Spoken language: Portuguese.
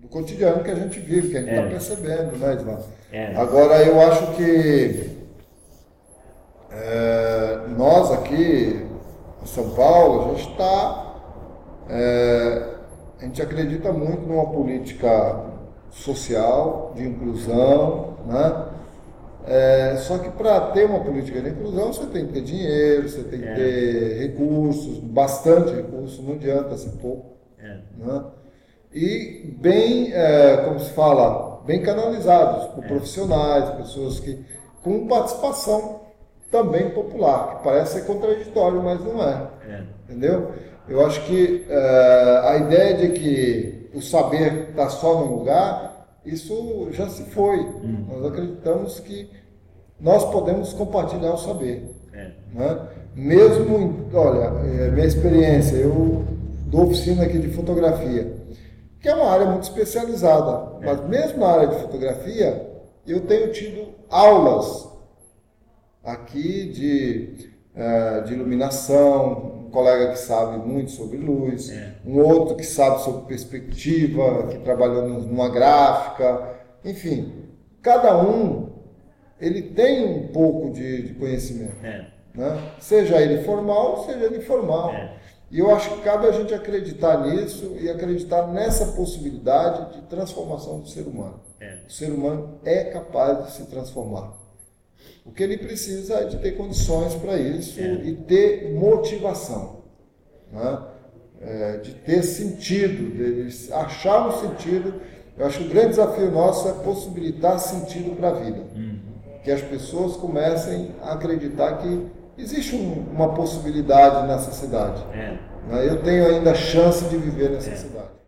cotidiano que a gente vive, que a gente está percebendo, né, Edvan? Agora, eu acho que nós aqui em São Paulo, a gente acredita muito numa política social, de inclusão, né? Só que para ter uma política de inclusão, você tem que ter dinheiro, você tem que ter recursos, bastante recursos, não adianta ser pouco. Né? E bem, como se fala, bem canalizados por profissionais, pessoas que com participação também popular, que parece ser contraditório, mas não é. Entendeu? Eu acho que a ideia de que o saber está só num lugar, isso já se foi. Nós acreditamos que nós podemos compartilhar o saber. Né? Mesmo, olha, minha experiência, eu dou oficina aqui de fotografia, que é uma área muito especializada, mas mesmo na área de fotografia, eu tenho tido aulas aqui de iluminação, um colega que sabe muito sobre luz, um outro que sabe sobre perspectiva, que trabalhou numa gráfica, enfim, cada um ele tem um pouco de conhecimento, né? Seja ele formal, seja ele informal. E eu acho que cabe a gente acreditar nisso e acreditar nessa possibilidade de transformação do ser humano. O ser humano é capaz de se transformar. O que ele precisa é de ter condições para isso e ter motivação, né? De ter sentido, de achar um sentido. Eu acho que o grande desafio nosso é possibilitar sentido para a vida. Que as pessoas comecem a acreditar que existe uma possibilidade nessa cidade. Eu tenho ainda a chance de viver nessa cidade.